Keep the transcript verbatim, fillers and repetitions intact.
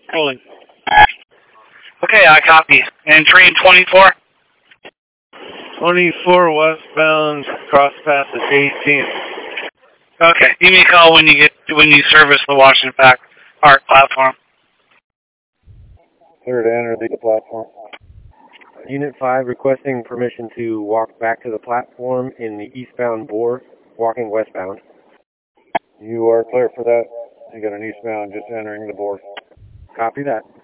Rolling. Okay, I copy. And train twenty-four? twenty-four westbound, cross path at eighteen. Okay, give me a call when you get when you service the Washington Park platform. Clear to enter the platform. Unit five requesting permission to walk back to the platform in the eastbound bore, walking westbound. You are clear for that. You got an eastbound just entering the board. Copy that.